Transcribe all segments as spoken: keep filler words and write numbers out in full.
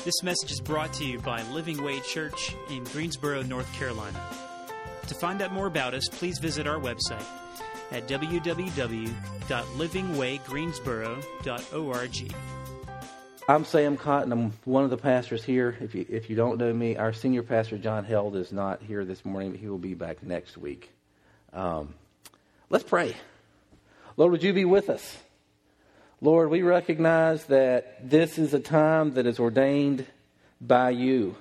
This message is brought to you by Living Way Church in Greensboro, North Carolina. To find out more about us, please visit our website at w w w dot living way greensboro dot org. I'm Sam Cotton. I'm one of the pastors here. If you if you don't know me, our senior pastor, John Held, is not here this morning, but he will be back next week. Um, let's pray. Lord, would you be with us? Lord, we recognize that this is a time that is ordained by you.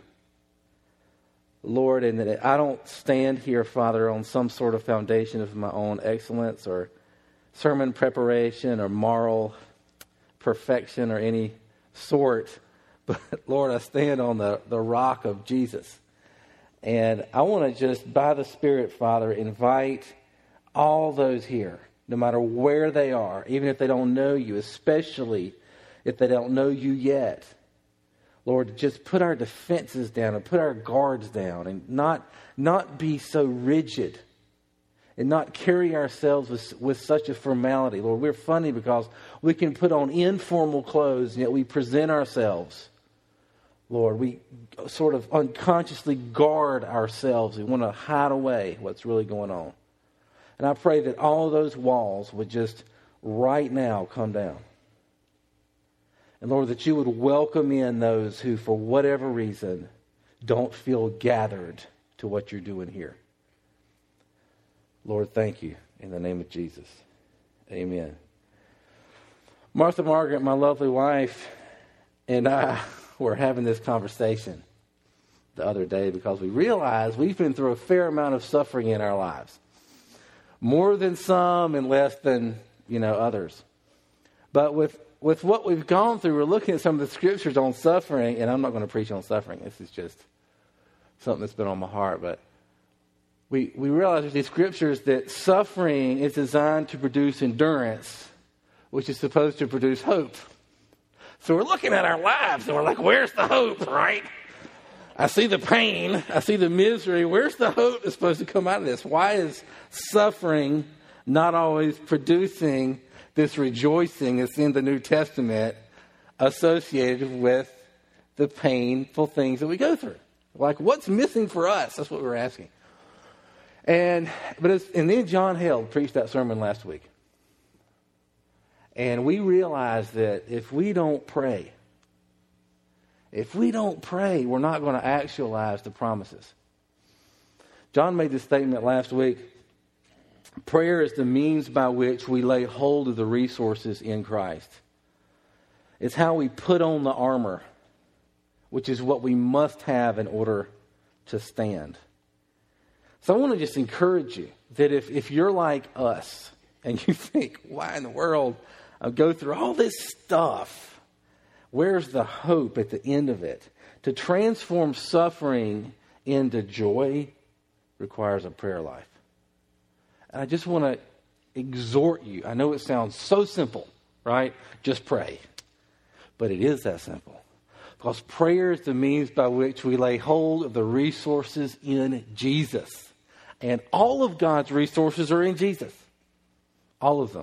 Lord, and that I don't stand here, Father, on some sort of foundation of my own excellence or sermon preparation or moral perfection or any sort. But, Lord, I stand on the, the rock of Jesus. And I want to just, by the Spirit, Father, invite all those here, no matter where they are, even if they don't know you, especially if they don't know you yet. Lord, just put our defenses down and put our guards down and not, not be so rigid and not carry ourselves with, with such a formality. Lord, we're funny because we can put on informal clothes and yet we present ourselves. Lord, we sort of unconsciously guard ourselves. We want to hide away what's really going on. And I pray that all those walls would just right now come down. And Lord, that you would welcome in those who, for whatever reason, don't feel gathered to what you're doing here. Lord, thank you in the name of Jesus. Amen. Martha Margaret, my lovely wife, and I were having this conversation the other day because we realized we've been through a fair amount of suffering in our lives. More than some and less than, you know, others. But with, with what we've gone through, we're looking at some of the scriptures on suffering, and I'm not going to preach on suffering. This is just something that's been on my heart. But we, we realize with these scriptures that suffering is designed to produce endurance, which is supposed to produce hope. So we're looking at our lives, and we're like, where's the hope, right? I see the pain. I see the misery. Where's the hope that's supposed to come out of this? Why is suffering not always producing this rejoicing that's in the New Testament associated with the painful things that we go through? Like, what's missing for us? That's what we're asking. And but it's, and then John Held preached that sermon last week. And we realized that if we don't pray, If we don't pray, we're not going to actualize the promises. John made this statement last week. Prayer is the means by which we lay hold of the resources in Christ. It's how we put on the armor, which is what we must have in order to stand. So I want to just encourage you that if, if you're like us and you think, why in the world I go through all this stuff? Where's the hope at the end of it? To transform suffering into joy requires a prayer life. And I just want to exhort you. I know it sounds so simple, right? Just pray. But it is that simple. Because prayer is the means by which we lay hold of the resources in Jesus. And all of God's resources are in Jesus. All of them.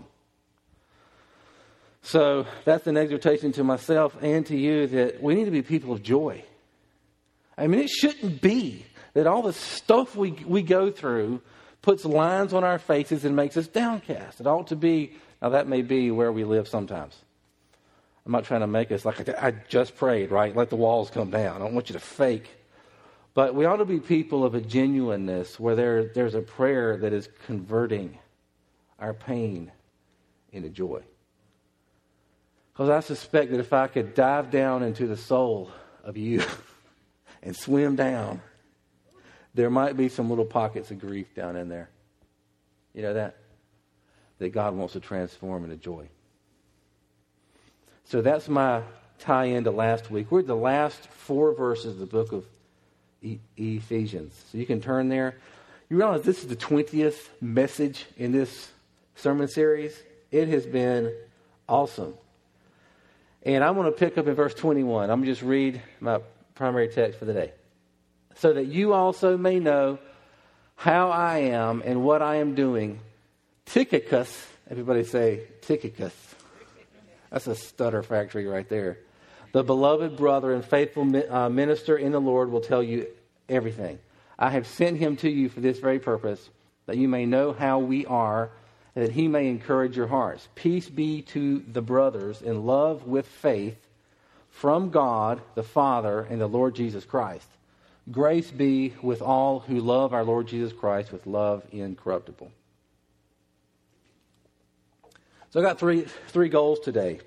So that's an exhortation to myself and to you that we need to be people of joy. I mean, it shouldn't be that all the stuff we we go through puts lines on our faces and makes us downcast. It ought to be, now that may be where we live sometimes. I'm not trying to make us like, I just prayed, right? Let the walls come down. I don't want you to fake. But we ought to be people of a genuineness where there there's a prayer that is converting our pain into joy. Because I suspect that if I could dive down into the soul of you and swim down, there might be some little pockets of grief down in there. You know that? That God wants to transform into joy. So that's my tie-in to last week. We're at the last four verses of the book of e- Ephesians. So you can turn there. You realize this is the twentieth message in this sermon series. It has been awesome. And I'm going to pick up in verse twenty-one. I'm going to just read my primary text for the day. So that you also may know how I am and what I am doing. Tychicus, everybody say Tychicus. That's a stutter factory right there. The beloved brother and faithful uh, minister in the Lord will tell you everything. I have sent him to you for this very purpose, that you may know how we are, and that he may encourage your hearts. Peace be to the brothers in love with faith from God the Father and the Lord Jesus Christ. Grace be with all who love our Lord Jesus Christ with love incorruptible. So I got three three goals today.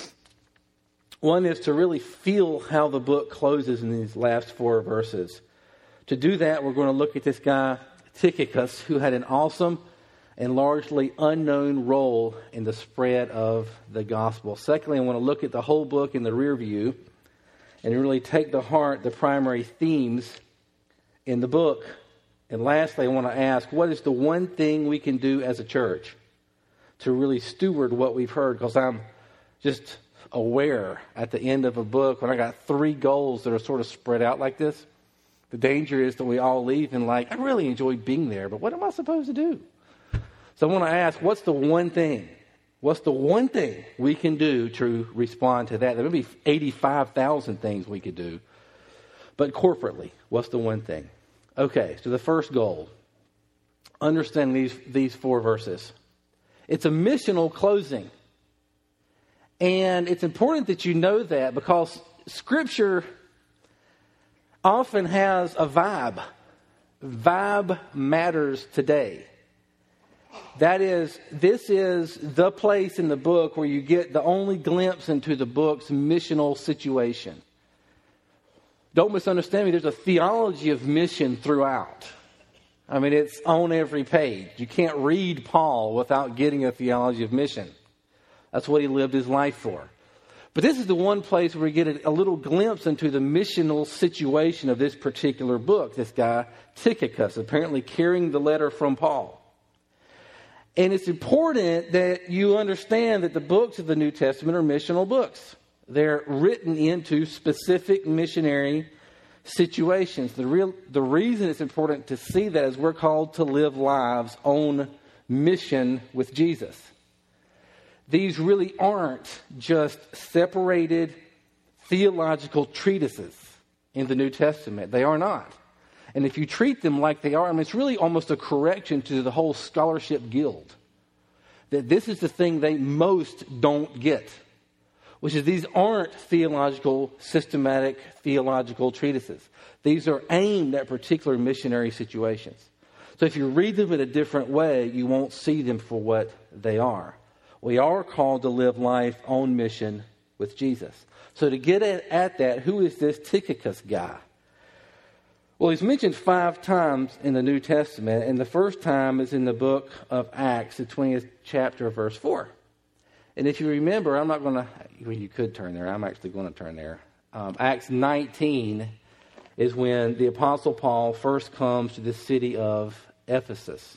One is to really feel how the book closes in these last four verses. To do that, we're going to look at this guy, Tychicus, who had an awesome and largely unknown role in the spread of the gospel. Secondly, I want to look at the whole book in the rear view and really take to heart the primary themes in the book. And lastly, I want to ask, what is the one thing we can do as a church to really steward what we've heard? Because I'm just aware at the end of a book, when I got three goals that are sort of spread out like this, the danger is that we all leave and like, I really enjoyed being there, but what am I supposed to do? So I want to ask, what's the one thing? What's the one thing we can do to respond to that? There may be eighty-five thousand things we could do, but corporately, what's the one thing? Okay, so the first goal, understand these, these four verses. It's a missional closing. And it's important that you know that, because Scripture often has a vibe. Vibe matters today. That is, this is the place in the book where you get the only glimpse into the book's missional situation. Don't misunderstand me. There's a theology of mission throughout. I mean, it's on every page. You can't read Paul without getting a theology of mission. That's what he lived his life for. But this is the one place where we get a, a little glimpse into the missional situation of this particular book. This guy, Tychicus, apparently carrying the letter from Paul. And it's important that you understand that the books of the New Testament are missional books. They're written into specific missionary situations. The real, the reason it's important to see that is we're called to live lives on mission with Jesus. These really aren't just separated theological treatises in the New Testament. They are not. And if you treat them like they are, I mean, it's really almost a correction to the whole scholarship guild. That this is the thing they most don't get, which is these aren't theological, systematic theological treatises. These are aimed at particular missionary situations. So if you read them in a different way, you won't see them for what they are. We are called to live life on mission with Jesus. So to get at, at that, who is this Tychicus guy? Well, he's mentioned five times in the New Testament, and the first time is in the book of Acts, the twentieth chapter, verse four. And if you remember, I'm not going to, well, you could turn there. I'm actually going to turn there. Um, Acts nineteen is when the Apostle Paul first comes to the city of Ephesus.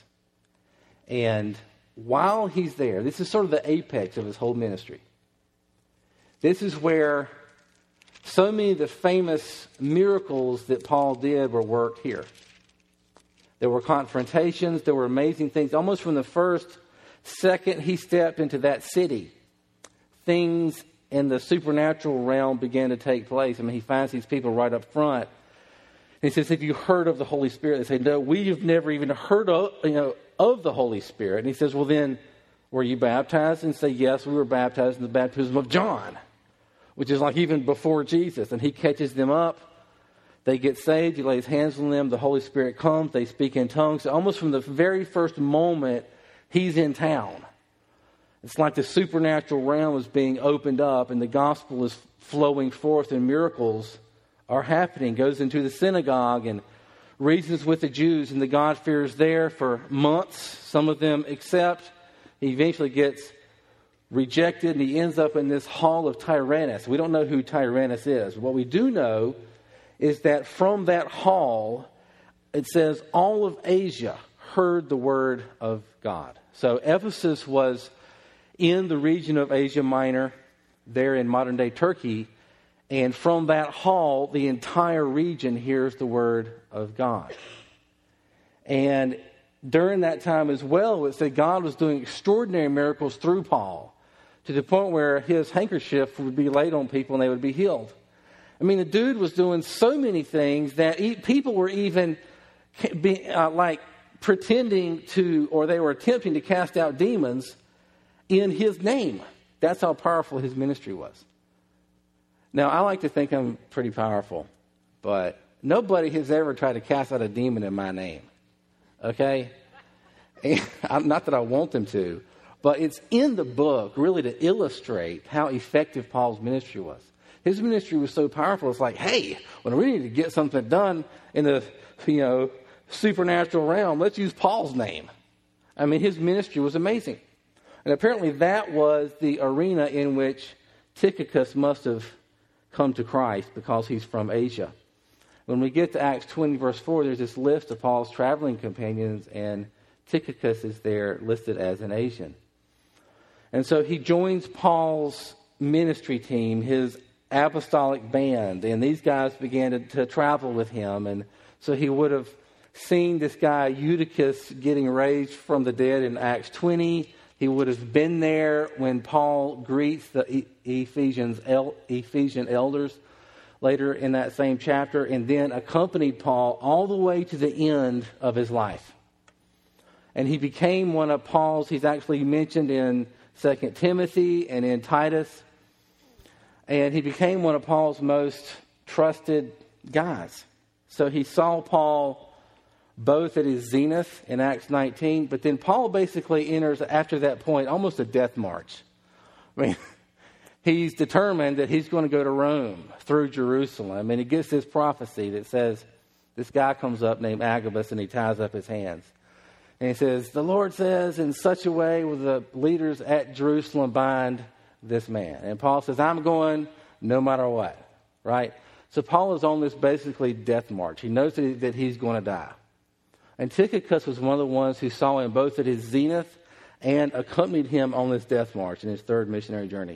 And while he's there, this is sort of the apex of his whole ministry. This is where so many of the famous miracles that Paul did were worked here. There were confrontations, there were amazing things. Almost from the first second he stepped into that city, things in the supernatural realm began to take place. I mean, he finds these people right up front. And he says, have you heard of the Holy Spirit? They say, no, we've never even heard of, you know, of the Holy Spirit. And he says, well then, were you baptized? And say, yes, we were baptized in the baptism of John, which is like even before Jesus. And he catches them up. They get saved. He lays hands on them. The Holy Spirit comes. They speak in tongues. Almost from the very first moment he's in town, it's like the supernatural realm is being opened up and the gospel is flowing forth and miracles are happening. Goes into the synagogue and reasons with the Jews and the God-fearers there for months. Some of them accept. He eventually gets rejected and he ends up in this hall of Tyrannus. We don't know who Tyrannus is. What we do know is that from that hall, it says all of Asia heard the word of God. So Ephesus was in the region of Asia Minor, there in modern-day Turkey, and from that hall, the entire region hears the word of God. And during that time as well, it said God was doing extraordinary miracles through Paul to the point where his handkerchief would be laid on people and they would be healed. I mean, the dude was doing so many things that he, people were even be, uh, like pretending to, or they were attempting to cast out demons in his name. That's how powerful his ministry was. Now, I like to think I'm pretty powerful, but nobody has ever tried to cast out a demon in my name. Okay? And, not that I want them to, but it's in the book really to illustrate how effective Paul's ministry was. His ministry was so powerful, it's like, hey, when we need to get something done in the, you know, supernatural realm, let's use Paul's name. I mean, his ministry was amazing. And apparently that was the arena in which Tychicus must have come to Christ because he's from Asia. When we get to Acts twenty, verse four, there's this list of Paul's traveling companions, and Tychicus is there listed as an Asian. And so he joins Paul's ministry team, his apostolic band, and these guys began to, to travel with him. And so he would have seen this guy Eutychus getting raised from the dead in Acts twenty. He would have been there when Paul greets the Ephesians, Ephesian elders later in that same chapter, and then accompanied Paul all the way to the end of his life. And he became one of Paul's, he's actually mentioned in Second Timothy and in Titus, and he became one of Paul's most trusted guys. So he saw Paul both at his zenith in Acts nineteen, but then Paul basically enters, after that point, almost a death march. I mean, he's determined that he's going to go to Rome through Jerusalem, and he gets this prophecy that says, this guy comes up named Agabus, and he ties up his hands. And he says, the Lord says, in such a way will the leaders at Jerusalem bind this man. And Paul says, I'm going no matter what, right? So Paul is on this basically death march. He knows that, he, that he's going to die. And Tychicus was one of the ones who saw him both at his zenith and accompanied him on this death march in his third missionary journey.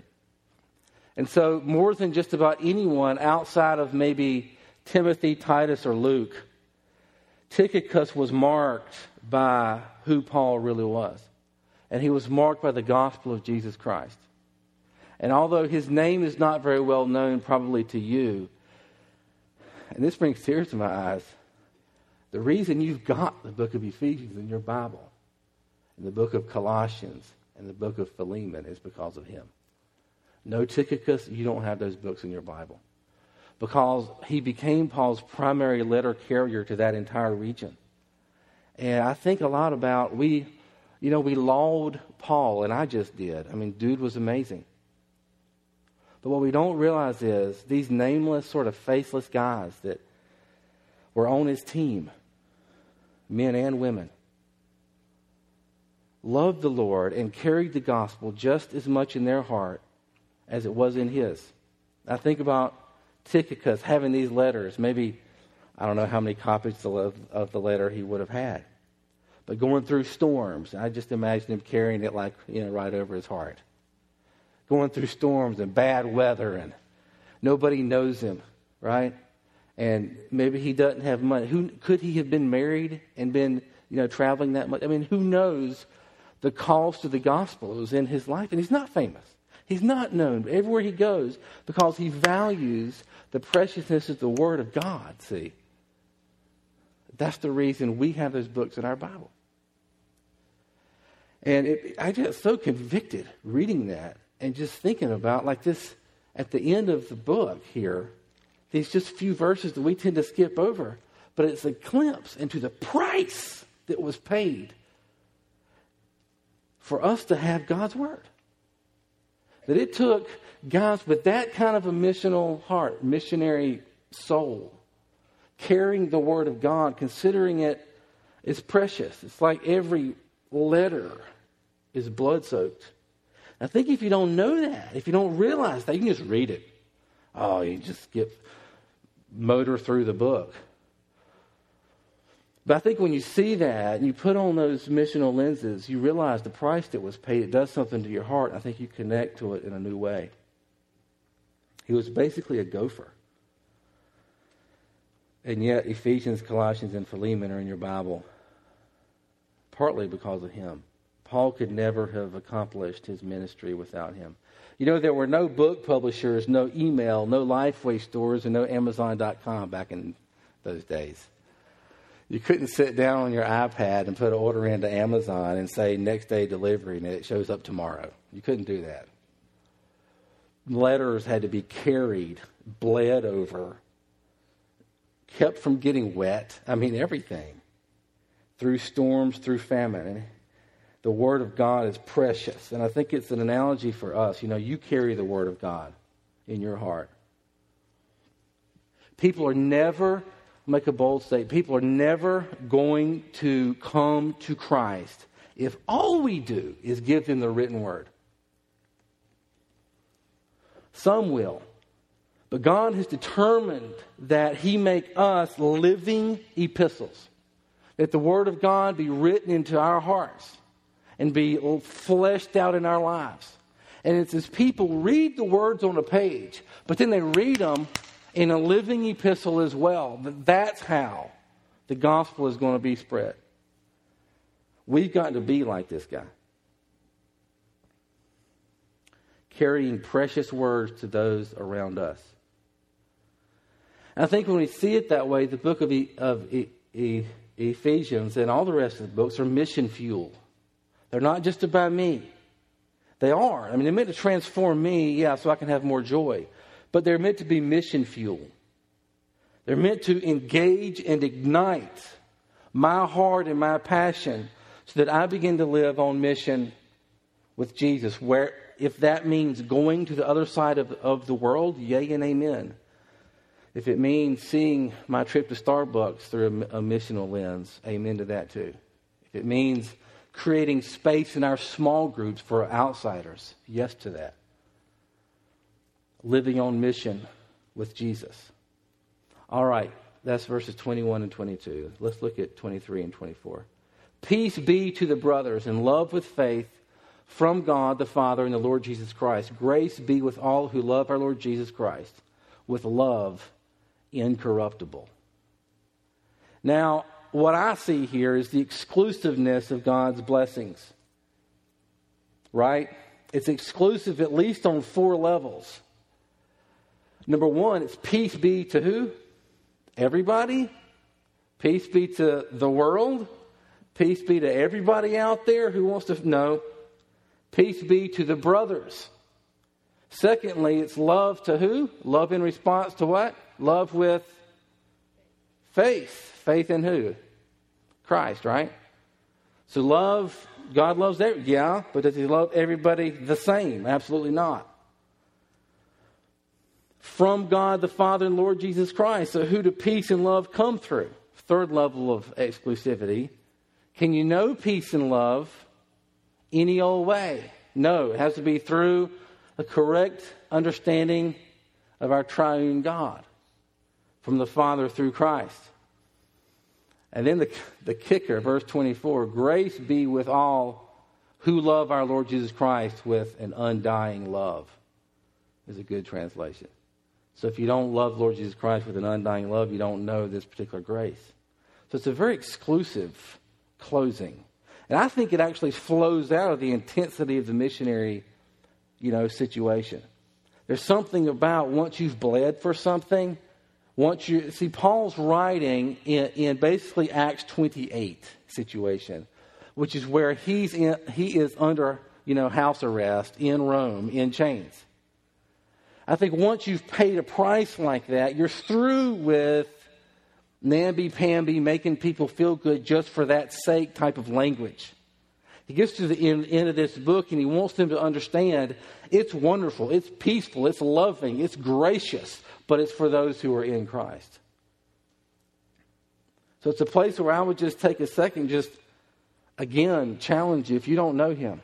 And so more than just about anyone outside of maybe Timothy, Titus, or Luke, Tychicus was marked by who Paul really was. And he was marked by the gospel of Jesus Christ. And although his name is not very well known probably to you, and this brings tears to my eyes, the reason you've got the book of Ephesians in your Bible, and the book of Colossians, and the book of Philemon is because of him. No Tychicus, you don't have those books in your Bible. Because he became Paul's primary letter carrier to that entire region. And I think a lot about, we, you know, we laud Paul, and I just did. I mean, dude was amazing. But what we don't realize is these nameless, sort of faceless guys that were on his team, men and women, loved the Lord and carried the gospel just as much in their heart as it was in his. I think about Tychicus having these letters. Maybe, I don't know how many copies of, of the letter he would have had. But going through storms, I just imagine him carrying it like, you know, right over his heart. Going through storms and bad weather, and nobody knows him, right? And maybe he doesn't have money. Who could he have been married and been, you know, traveling that much? I mean, who knows the cost of the gospel was in his life? And he's not famous. He's not known everywhere he goes because he values the preciousness of the Word of God, see. That's the reason we have those books in our Bible. And it, I get so convicted reading that and just thinking about, like this, at the end of the book here, these just few verses that we tend to skip over, but it's a glimpse into the price that was paid for us to have God's Word. That it took guys with that kind of a missional heart, missionary soul, carrying the Word of God, considering it is precious. It's like every letter is blood-soaked. I think if you don't know that, if you don't realize that, you can just read it. Oh, you just skip, motor through the book. But I think when you see that and you put on those missional lenses, you realize the price that was paid. It does something to your heart. I think you connect to it in a new way. He was basically a gopher. And yet Ephesians, Colossians, and Philemon are in your Bible partly because of him. Paul could never have accomplished his ministry without him. You know, there were no book publishers, no email, no Lifeway stores, and no Amazon dot com back in those days. You couldn't sit down on your iPad and put an order into Amazon and say next day delivery and it shows up tomorrow. You couldn't do that. Letters had to be carried, bled over, kept from getting wet. I mean, everything. Through storms, through famine. And the Word of God is precious. And I think it's an analogy for us. You know, you carry the Word of God in your heart. People are never, make a bold statement, people are never going to come to Christ if all we do is give them the written Word. Some will. But God has determined that He make us living epistles. That the Word of God be written into our hearts and be fleshed out in our lives. And it's as people read the words on a page, but then they read them in a living epistle as well. That's how the gospel is going to be spread. We've got to be like this guy. Carrying precious words to those around us. And I think when we see it that way, the book of, e- of e- e- Ephesians and all the rest of the books are mission fuel. They're not just about me. They are. I mean, they're meant to transform me, yeah, so I can have more joy. But they're meant to be mission fuel. They're meant to engage and ignite my heart and my passion so that I begin to live on mission with Jesus. Where, if that means going to the other side of, of the world, yay and amen. If it means seeing my trip to Starbucks through a, a missional lens, amen to that too. If it means creating space in our small groups for outsiders, yes to that. Living on mission with Jesus. All right, that's verses twenty-one and twenty-two. Let's look at twenty-three and twenty-four. Peace be to the brothers and love with faith from God the Father and the Lord Jesus Christ. Grace be with all who love our Lord Jesus Christ with love incorruptible. Now, what I see here is the exclusiveness of God's blessings. Right? It's exclusive at least on four levels. Number one, it's peace be to who? Everybody. Peace be to the world. Peace be to everybody out there who wants to know. Peace be to the brothers. Secondly, it's love to who? Love in response to what? Love with faith. Faith in who? Christ, right? So love, God loves everybody. Yeah, but does He love everybody the same? Absolutely not. From God the Father and Lord Jesus Christ. So who do peace and love come through? Third level of exclusivity. Can you know peace and love any old way? No, it has to be through a correct understanding of our triune God. From the Father through Christ. And then the, the kicker, verse twenty-four, grace be with all who love our Lord Jesus Christ with an undying love, is a good translation. So if you don't love Lord Jesus Christ with an undying love, you don't know this particular grace. So it's a very exclusive closing. And I think it actually flows out of the intensity of the missionary, you know, situation. There's something about once you've bled for something, once you see Paul's writing in, in basically Acts twenty-eight situation, which is where he's in, he is under, you know, house arrest in Rome in chains. I think once you've paid a price like that, you're through with namby-pamby, making people feel good just for that sake type of language. He gets to the end, end of this book and he wants them to understand it's wonderful, it's peaceful, it's loving, it's gracious, but it's for those who are in Christ. So it's a place where I would just take a second, just again challenge you if you don't know Him.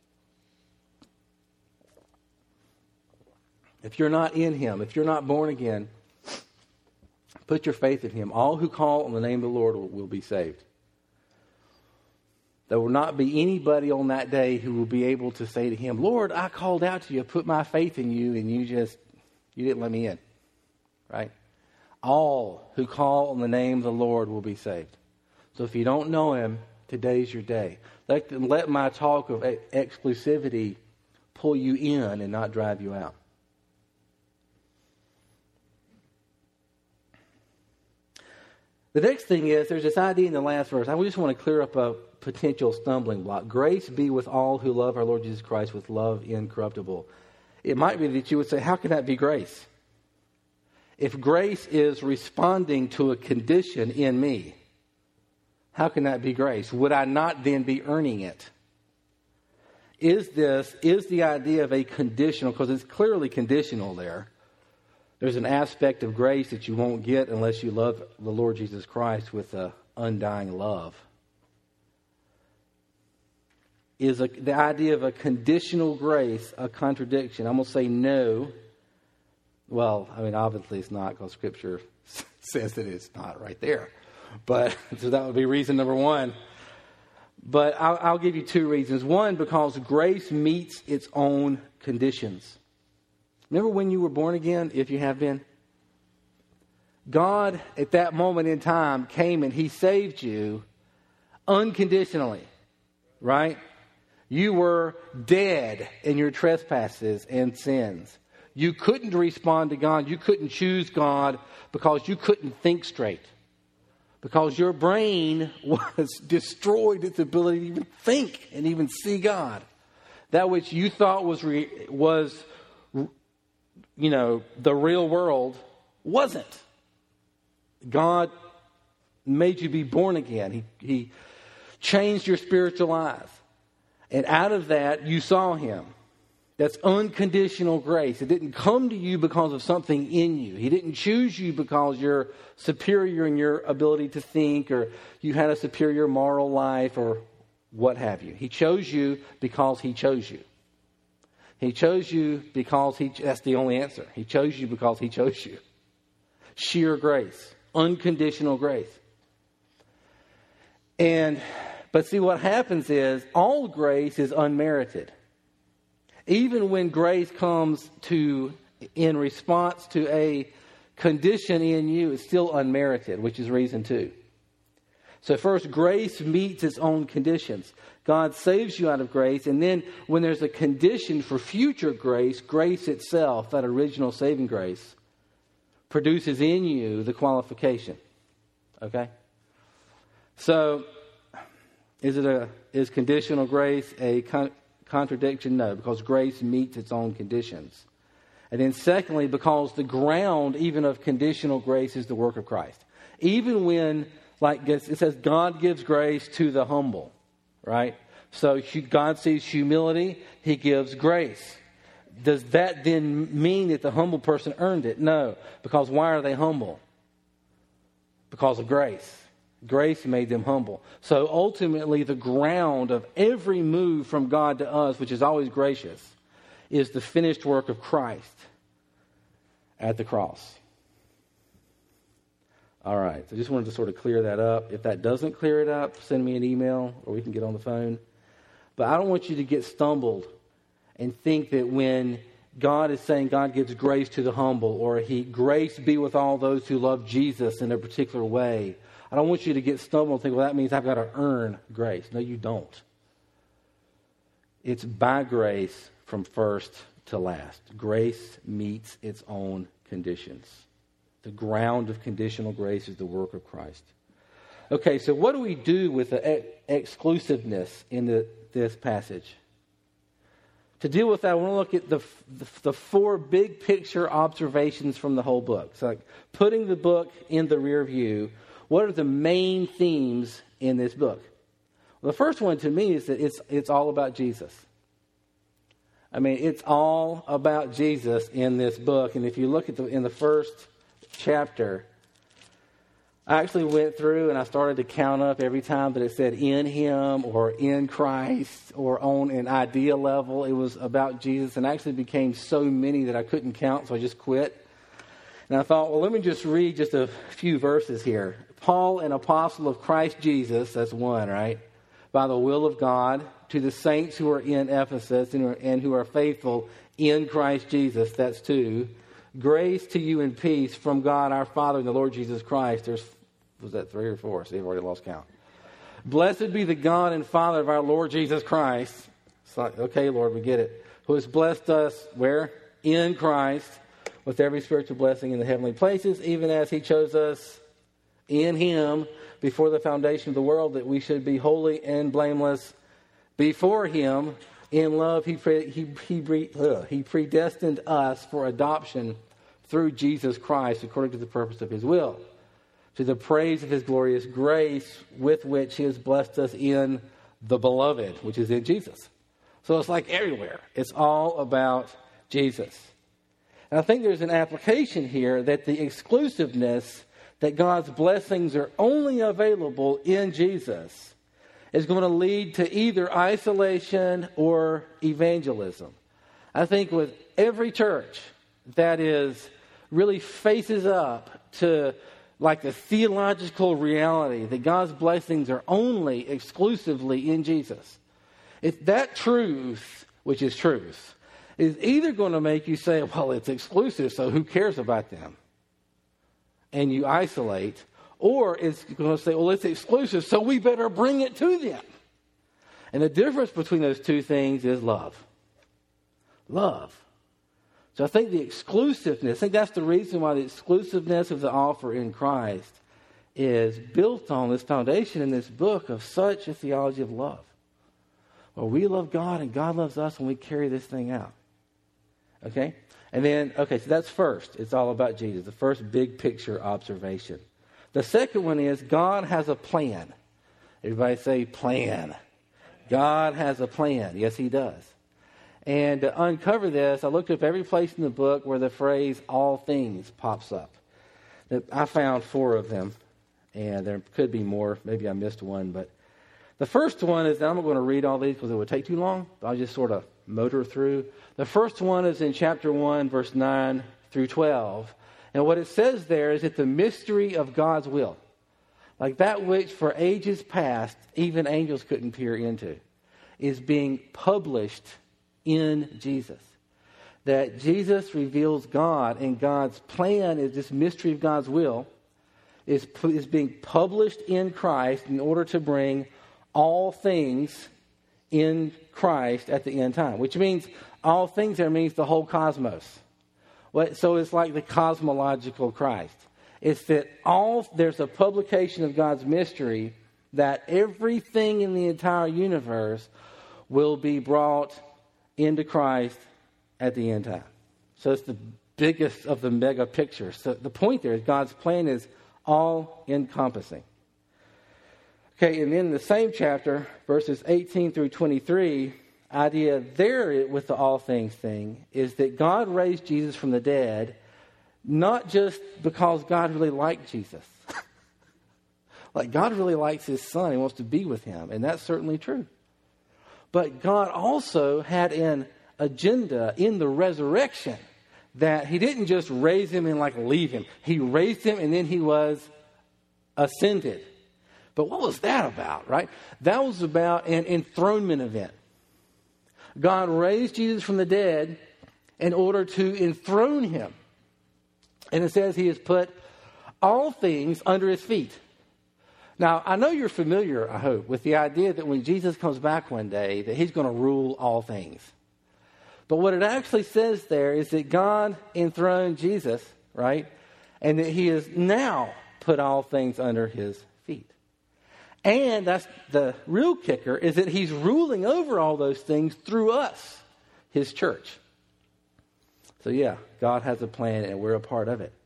If you're not in Him, if you're not born again, put your faith in Him. All who call on the name of the Lord will, will be saved. There will not be anybody on that day who will be able to say to Him, Lord, I called out to you, put my faith in you, and you just, you didn't let me in. Right? All who call on the name of the Lord will be saved. So if you don't know Him, Today's your day. Let, let my talk of exclusivity pull you in and not drive you out. The next thing is, there's this idea in the last verse. I just want to clear up a potential stumbling block. Grace be with all who love our Lord Jesus Christ with love incorruptible. It might be that you would say, how can that be grace? If grace is responding to a condition in me, how can that be grace? Would I not then be earning it? Is this, is the idea of a conditional, because it's clearly conditional there. There's an aspect of grace that you won't get unless you love the Lord Jesus Christ with an undying love. Is a, the idea of a conditional grace a contradiction? I'm going to say no. Well, I mean, obviously it's not, because Scripture says that it's not right there. But so that would be reason number one. But I'll, I'll give you two reasons. One, because grace meets its own conditions. Remember when you were born again, if you have been? God, at that moment in time, came and He saved you unconditionally, right? You were dead in your trespasses and sins. You couldn't respond to God. You couldn't choose God because you couldn't think straight. Because your brain was destroyed its ability to even think and even see God. That which you thought was re- was you know, the real world wasn't. God made you be born again. He, he changed your spiritual eyes. And out of that, you saw Him. That's unconditional grace. It didn't come to you because of something in you. He didn't choose you because you're superior in your ability to think, or you had a superior moral life, or what have you. He chose you because He chose you. He chose you because He, that's the only answer. He chose you because He chose you. Sheer grace. Unconditional grace. And, but see, what happens is, all grace is unmerited. Even when grace comes to, in response to a condition in you, it's still unmerited, which is reason two. So first, grace meets its own conditions. God saves you out of grace, and then when there's a condition for future grace, grace itself, that original saving grace, produces in you the qualification. Okay? So, is it a is conditional grace a con- contradiction? No, because grace meets its own conditions. And then secondly, because the ground even of conditional grace is the work of Christ. Even when, like it says, God gives grace to the humble, right? So God sees humility, He gives grace. Does that then mean that the humble person earned it? No, because why are they humble? Because of grace. Grace made them humble. So ultimately, the ground of every move from God to us, which is always gracious, is the finished work of Christ at the cross. All right, so I just wanted to sort of clear that up. If that doesn't clear it up, send me an email or we can get on the phone. But I don't want you to get stumbled and think that when God is saying God gives grace to the humble, or He grace be with all those who love Jesus in a particular way, I don't want you to get stumbled and think, well, that means I've got to earn grace. No, you don't. It's by grace from first to last. Grace meets its own conditions. The ground of conditional grace is the work of Christ. Okay, so what do we do with the ex- exclusiveness in the, this passage? To deal with that, I want to look at the, the, the four big picture observations from the whole book. So, like, putting the book in the rear view, what are the main themes in this book? Well, the first one to me is that it's it's all about Jesus. I mean, it's all about Jesus in this book. And if you look at the in the first chapter, I actually went through and I started to count up every time that it said in Him or in Christ or on an idea level. It was about Jesus, and actually became so many that I couldn't count, so I just quit. And I thought, well, let me just read just a few verses here. Paul, an apostle of Christ Jesus, that's one, right? By the will of God, to the saints who are in Ephesus and who are, and who are faithful in Christ Jesus, that's two. Grace to you and peace from God our Father and the Lord Jesus Christ. There's, was that three or four? See, I've already lost count. Blessed be the God and Father of our Lord Jesus Christ. It's like, okay, Lord, we get it. Who has blessed us, where? In Christ, with every spiritual blessing in the heavenly places, even as he chose us in him before the foundation of the world, that we should be holy and blameless before him. In love, he, pre- he, he, uh, he predestined us for adoption through Jesus Christ, according to the purpose of his will, to the praise of his glorious grace, with which he has blessed us in the beloved, which is in Jesus. So it's like everywhere. It's all about Jesus. And I think there's an application here that the exclusiveness that God's blessings are only available in Jesus is going to lead to either isolation or evangelism. I think with every church that is really faces up to like the theological reality that God's blessings are only exclusively in Jesus, if that truth, which is truth, is either going to make you say, well, it's exclusive, so who cares about them? And you isolate, or it's going to say, well, it's exclusive, so we better bring it to them. And the difference between those two things is love. Love. So I think the exclusiveness, I think that's the reason why the exclusiveness of the offer in Christ is built on this foundation in this book of such a theology of love. Well, we love God and God loves us when we carry this thing out. Okay? And then, okay, so that's first. It's all about Jesus. The first big picture observation. The second one is God has a plan. Everybody say plan. God has a plan. Yes, he does. And to uncover this, I looked up every place in the book where the phrase all things pops up. I found four of them, and there could be more. Maybe I missed one, but the first one is, I'm not going to read all these because it would take too long. I'll just sort of motor through. The first one is in chapter one, verse nine through twelve. And what it says there is that the mystery of God's will, like that which for ages past even angels couldn't peer into, is being published in Jesus. That Jesus reveals God, and God's plan is this mystery of God's will is, is being published in Christ in order to bring all things in Christ at the end time, which means all things there means the whole cosmos. So it's like the cosmological Christ. It's that all there's a publication of God's mystery that everything in the entire universe will be brought into Christ at the end time. So it's the biggest of the mega pictures. So the point there is God's plan is all encompassing. Okay, and then in the same chapter, verses eighteen through twenty-three, idea there with the all things thing is that God raised Jesus from the dead, not just because God really liked Jesus. Like God really likes his son. He wants to be with him. And that's certainly true. But God also had an agenda in the resurrection that he didn't just raise him and like leave him. He raised him and then he was ascended. But what was that about, right? That was about an enthronement event. God raised Jesus from the dead in order to enthrone him. And it says he has put all things under his feet. Now, I know you're familiar, I hope, with the idea that when Jesus comes back one day, that he's going to rule all things. But what it actually says there is that God enthroned Jesus, right? And that he has now put all things under his feet. And that's the real kicker, is that he's ruling over all those things through us, his church. So yeah, God has a plan and we're a part of it.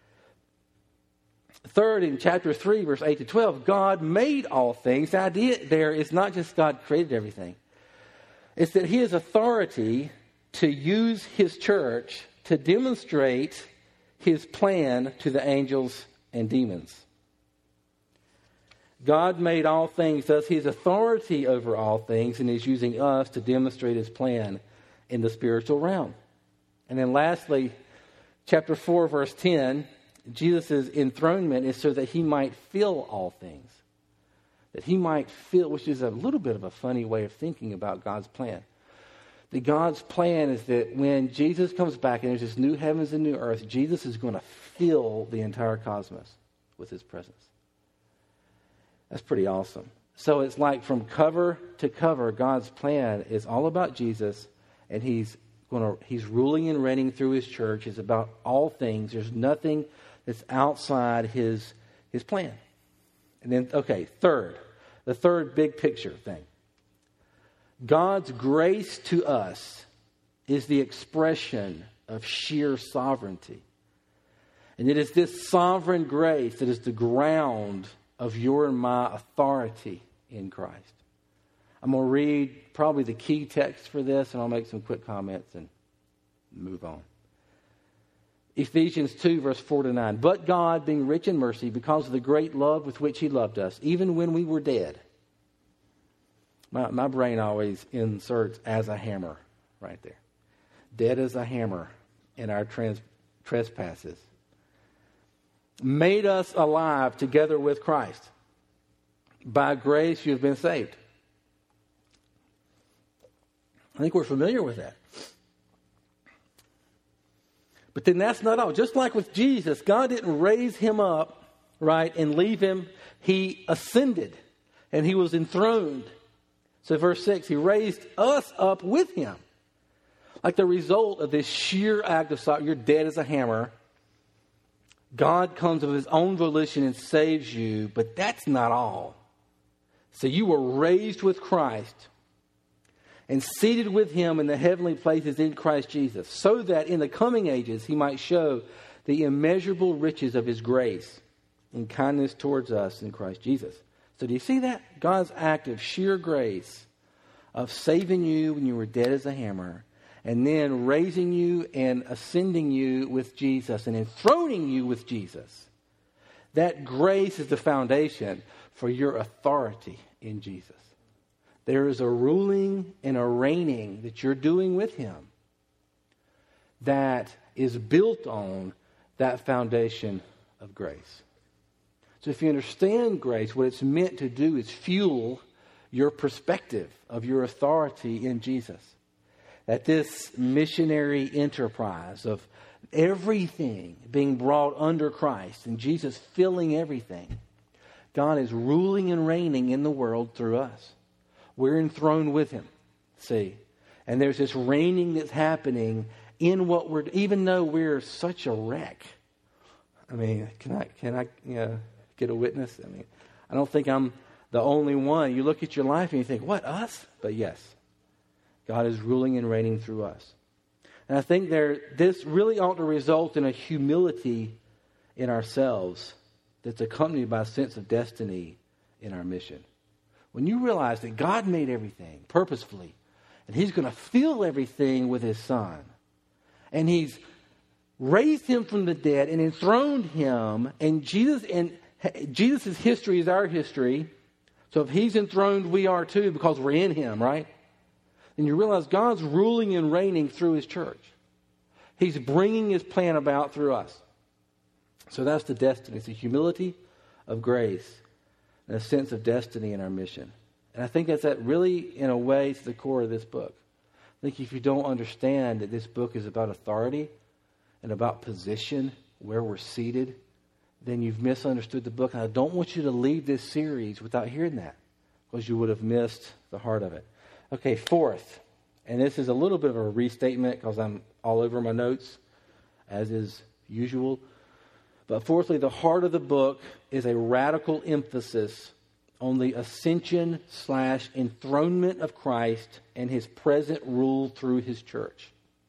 Third, in chapter three, verse eight to twelve, God made all things. The idea there is not just God created everything. It's that he has authority to use his church to demonstrate his plan to the angels and demons. God made all things, thus he has authority over all things, and is using us to demonstrate his plan in the spiritual realm. And then lastly, chapter four, verse ten, Jesus' enthronement is so that he might fill all things. That he might fill, which is a little bit of a funny way of thinking about God's plan. That God's plan is that when Jesus comes back and there's this new heavens and new earth, Jesus is going to fill the entire cosmos with his presence. That's pretty awesome. So it's like from cover to cover, God's plan is all about Jesus, and he's going to, he's ruling and reigning through his church. It's about all things. There's nothing that's outside his, his plan. And then, okay, third, the third big picture thing. God's grace to us is the expression of sheer sovereignty. And it is this sovereign grace that is the ground of your and my authority in Christ. I'm going to read probably the key text for this, and I'll make some quick comments and move on. Ephesians two, verse four to nine. But God, being rich in mercy, because of the great love with which he loved us, even when we were dead. My, my brain always inserts as a hammer right there. Dead as a hammer in our trans, trespasses. Made us alive together with Christ. By grace you have been saved. I think we're familiar with that. But then that's not all. Just like with Jesus, God didn't raise him up, right, and leave him. He ascended and he was enthroned. So verse six, he raised us up with him. Like the result of this sheer act of sorrow, you're dead as a hammer. God comes of his own volition and saves you, but that's not all. So you were raised with Christ and seated with him in the heavenly places in Christ Jesus, so that in the coming ages he might show the immeasurable riches of his grace and kindness towards us in Christ Jesus. So do you see that? God's act of sheer grace of saving you when you were dead as a hammer, and then raising you and ascending you with Jesus and enthroning you with Jesus. That grace is the foundation for your authority in Jesus. There is a ruling and a reigning that you're doing with him that is built on that foundation of grace. So if you understand grace, what it's meant to do is fuel your perspective of your authority in Jesus. That this missionary enterprise of everything being brought under Christ and Jesus filling everything, God is ruling and reigning in the world through us. We're enthroned with him, see. And there's this reigning that's happening in what we're, even though we're such a wreck. I mean, can I, can I you know, get a witness? I mean, I don't think I'm the only one. You look at your life and you think, what, us? But yes, God is ruling and reigning through us. And I think there, this really ought to result in a humility in ourselves that's accompanied by a sense of destiny in our mission. When you realize that God made everything purposefully, and he's going to fill everything with his Son, and he's raised him from the dead and enthroned him, and Jesus and Jesus' history is our history. So if he's enthroned, we are too, because we're in him, right? And you realize God's ruling and reigning through his church. He's bringing his plan about through us. So that's the destiny. It's the humility of grace and a sense of destiny in our mission. And I think that's that really, in a way, to the core of this book. I think if you don't understand that this book is about authority and about position, where we're seated, then you've misunderstood the book. And I don't want you to leave this series without hearing that, because you would have missed the heart of it. Okay, fourth, and this is a little bit of a restatement because I'm all over my notes, as is usual. But fourthly, the heart of the book is a radical emphasis on the ascension slash enthronement of Christ and his present rule through his church.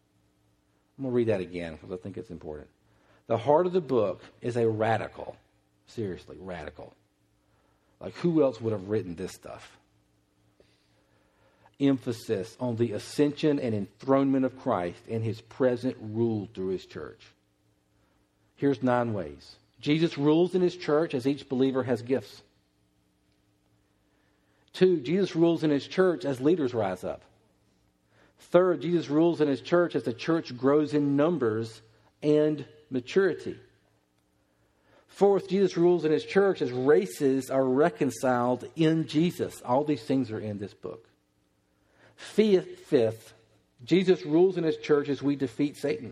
I'm going to read that again because I think it's important. The heart of the book is a radical, seriously, radical. Like, who else would have written this stuff? Emphasis on the ascension and enthronement of Christ and his present rule through his church. Here's nine ways. Jesus rules in his church as each believer has gifts. Two, Jesus rules in his church as leaders rise up. Third, Jesus rules in his church as the church grows in numbers and maturity. Fourth, Jesus rules in his church as races are reconciled in Jesus. All these things are in this book. Fifth, fifth, Jesus rules in his church as we defeat Satan.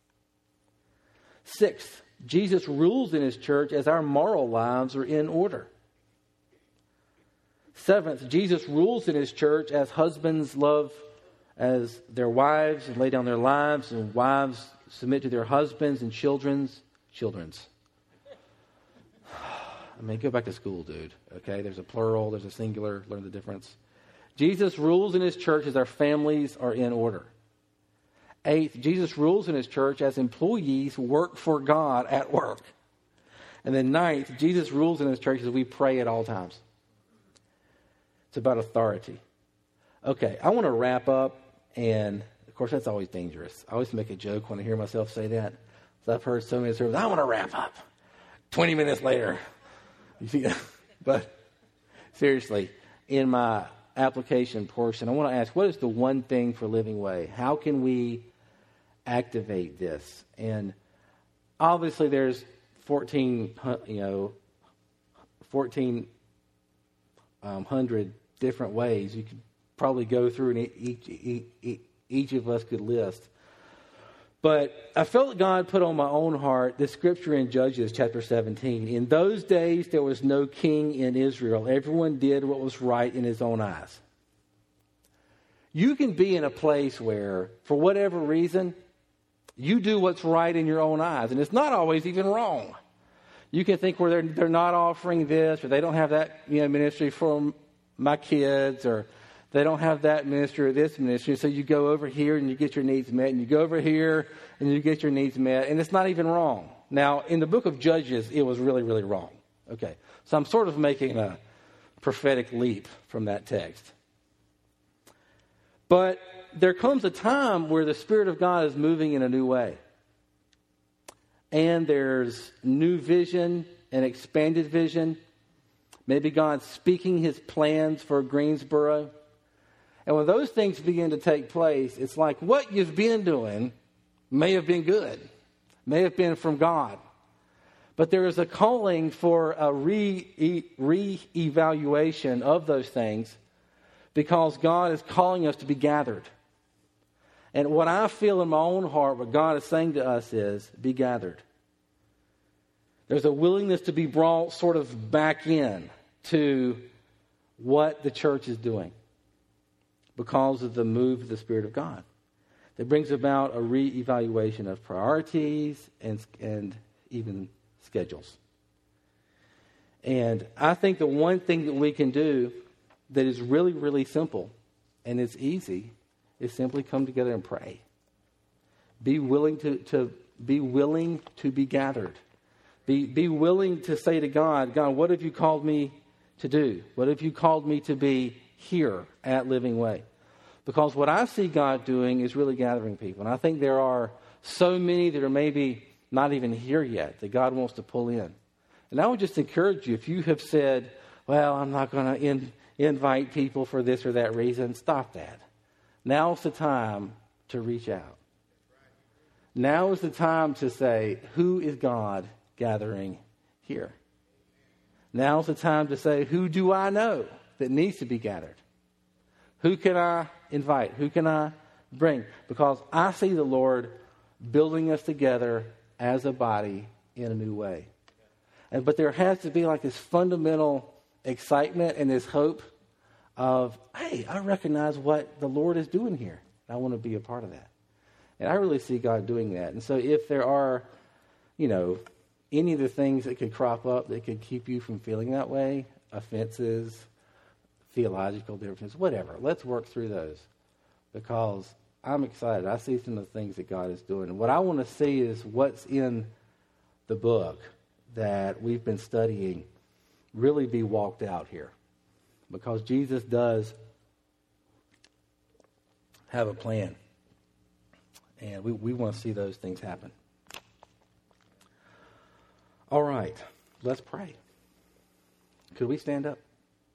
Sixth, Jesus rules in his church as our moral lives are in order. Seventh, Jesus rules in his church as husbands love as their wives and lay down their lives, and wives submit to their husbands, and children's children's. I mean, go back to school, dude. Okay, there's a plural, there's a singular. Learn the difference. Jesus rules in his church as our families are in order. Eighth, Jesus rules in his church as employees work for God at work. And then ninth, Jesus rules in his church as we pray at all times. It's about authority. Okay, I want to wrap up, and of course that's always dangerous. I always make a joke when I hear myself say that. So I've heard so many sermons, I want to wrap up. twenty minutes later. But seriously, in my application portion, I want to ask, what is the one thing for Living Way? How can we activate this? And obviously there's fourteen, you know, fourteen um, hundred different ways you could probably go through, and each, each, each of us could list. But I felt that God put on my own heart this scripture in Judges chapter seventeen. In those days there was no king in Israel. Everyone did what was right in his own eyes. You can be in a place where, for whatever reason, you do what's right in your own eyes. And it's not always even wrong. You can think where they're, they're not offering this, or they don't have that, you know, ministry for my kids, or they don't have that ministry or this ministry. So you go over here and you get your needs met, and you go over here and you get your needs met, and it's not even wrong. Now, in the book of Judges, it was really, really wrong. Okay, so I'm sort of making a prophetic leap from that text. But there comes a time where the Spirit of God is moving in a new way. And there's new vision and expanded vision. Maybe God's speaking his plans for Greensboro. And when those things begin to take place, it's like what you've been doing may have been good, may have been from God. But there is a calling for a re, re-evaluation of those things, because God is calling us to be gathered. And what I feel in my own heart, what God is saying to us is, be gathered. There's a willingness to be brought sort of back in to what the church is doing because of the move of the Spirit of God. That brings about a re-evaluation of priorities and, and even schedules. And I think the one thing that we can do that is really, really simple, and it's easy, is simply come together and pray. Be willing to, to be willing to be gathered. Be be willing to say to God, God, what have you called me to do? What have you called me to be here at Living Way? Because what I see God doing is really gathering people. And I think there are so many that are maybe not even here yet that God wants to pull in. And I would just encourage you, if you have said, well, I'm not going to in, invite people for this or that reason, stop that. Now's the time to reach out. Now is the time to say, who is God gathering here? Now's the time to say, who do I know that needs to be gathered? Who can I invite? Who can I bring? Because I see the Lord building us together as a body in a new way. And but there has to be like this fundamental excitement and this hope of, hey, I recognize what the Lord is doing here. I want to be a part of that. And I really see God doing that. And so if there are, you know, any of the things that could crop up that could keep you from feeling that way, offenses, theological differences, whatever, let's work through those. Because I'm excited. I see some of the things that God is doing. And what I want to see is what's in the book that we've been studying really be walked out here. Because Jesus does have a plan. And we, we want to see those things happen. All right, let's pray. Could we stand up?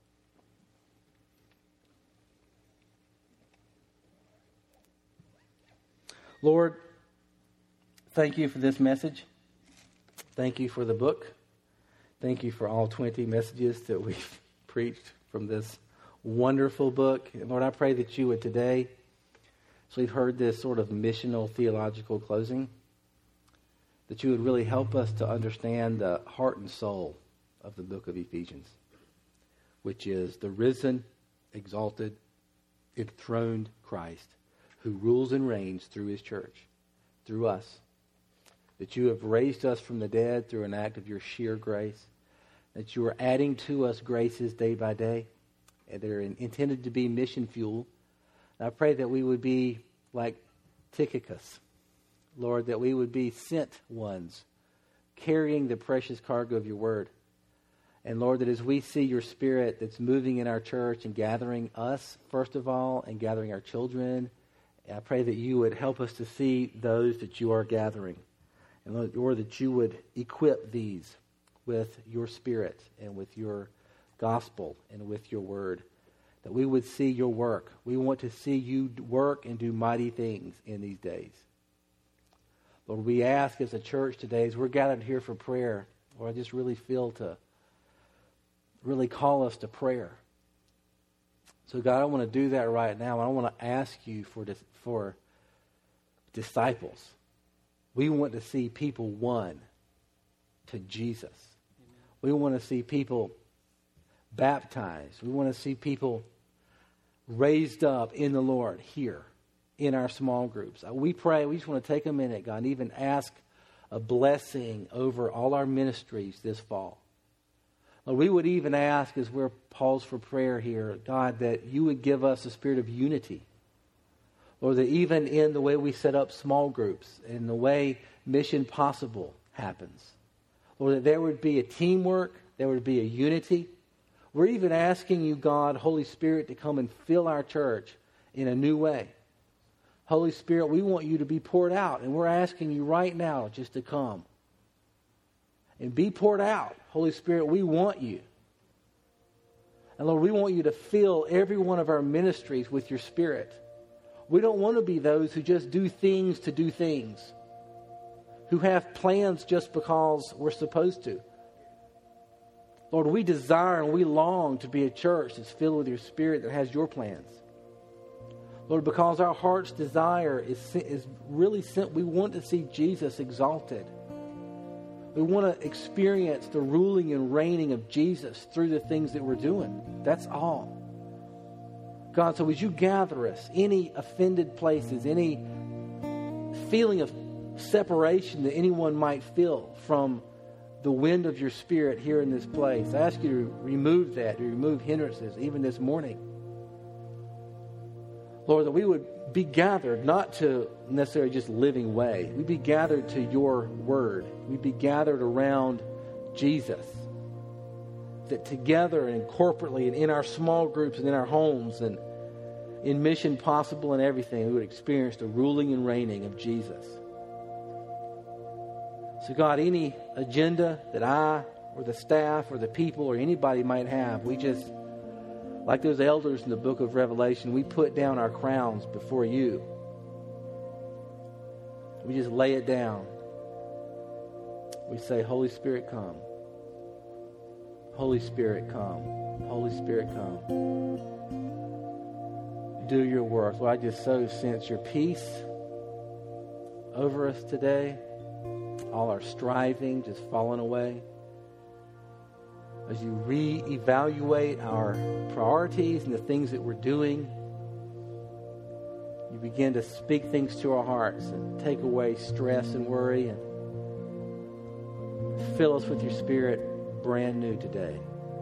Lord, thank you for this message. Thank you for the book. Thank you for all twenty messages that we've preached from this wonderful book. And Lord, I pray that you would today, so we've heard this sort of missional theological closing, that you would really help us to understand the heart and soul of the book of Ephesians. which is the risen, exalted, enthroned Christ who rules and reigns through his church, through us. That you have raised us from the dead through an act of your sheer grace. That you are adding to us graces day by day. And they're intended to be mission fuel. And I pray that we would be like Tychicus, Lord, that we would be sent ones, carrying the precious cargo of your word. And Lord, that as we see your Spirit that's moving in our church and gathering us, first of all, and gathering our children, I pray that you would help us to see those that you are gathering. And Lord, that you would equip these with your Spirit and with your gospel and with your word. That we would see your work. We want to see you work and do mighty things in these days. Lord, we ask as a church today, as we're gathered here for prayer, Lord, I just really feel to really call us to prayer. So God, I want to do that right now. I want to ask you for dis- for disciples. We want to see people won to Jesus. Amen. We want to see people baptized. We want to see people raised up in the Lord here in our small groups. We pray, we just want to take a minute, God, and even ask a blessing over all our ministries this fall. Lord, we would even ask, as we're paused for prayer here, God, that you would give us a spirit of unity. Lord, that even in the way we set up small groups, in the way Mission Possible happens, Lord, that there would be a teamwork, there would be a unity. We're even asking you, God, Holy Spirit, to come and fill our church in a new way. Holy Spirit, we want you to be poured out, and we're asking you right now just to come and be poured out. Holy Spirit, we want you. And Lord, we want you to fill every one of our ministries with your Spirit. We don't want to be those who just do things to do things, who have plans just because we're supposed to. Lord, we desire and we long to be a church that's filled with your Spirit, that has your plans. Lord, because our heart's desire is, is really simple. We want to see Jesus exalted. We want to experience the ruling and reigning of Jesus through the things that we're doing. That's all. God, so as you gather us, any offended places, any feeling of separation that anyone might feel from the wind of your Spirit here in this place, I ask you to remove that, to remove hindrances, even this morning. Lord, that we would be gathered not to necessarily just Living Way. We'd be gathered to your word. We'd be gathered around Jesus. That together and corporately and in our small groups and in our homes and in Mission Possible and everything, we would experience the ruling and reigning of Jesus. So God, any agenda that I or the staff or the people or anybody might have, we just, like those elders in the book of Revelation, we put down our crowns before you. We just lay it down. We say, Holy Spirit, come. Holy Spirit, come. Holy Spirit, come. Do your work. Lord, I just so sense your peace over us today. All our striving just falling away. As you reevaluate our priorities and the things that we're doing, you begin to speak things to our hearts and take away stress and worry and fill us with your Spirit brand new today.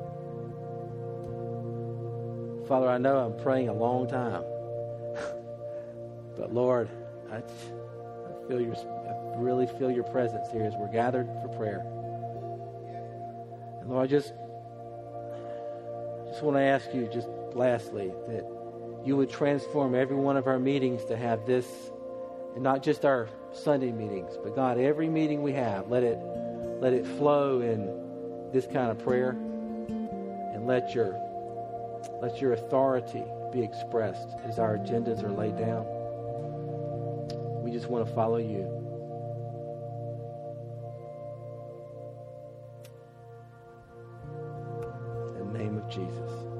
Father, I know I'm praying a long time, but Lord, I, I feel your, I really feel your presence here as we're gathered for prayer. And Lord, I just, just want to ask you, just lastly, that you would transform every one of our meetings to have this, and not just our Sunday meetings, but God, every meeting we have, let it, let it flow in this kind of prayer, and let your, let your authority be expressed as our agendas are laid down. We just want to follow you. In the name of Jesus.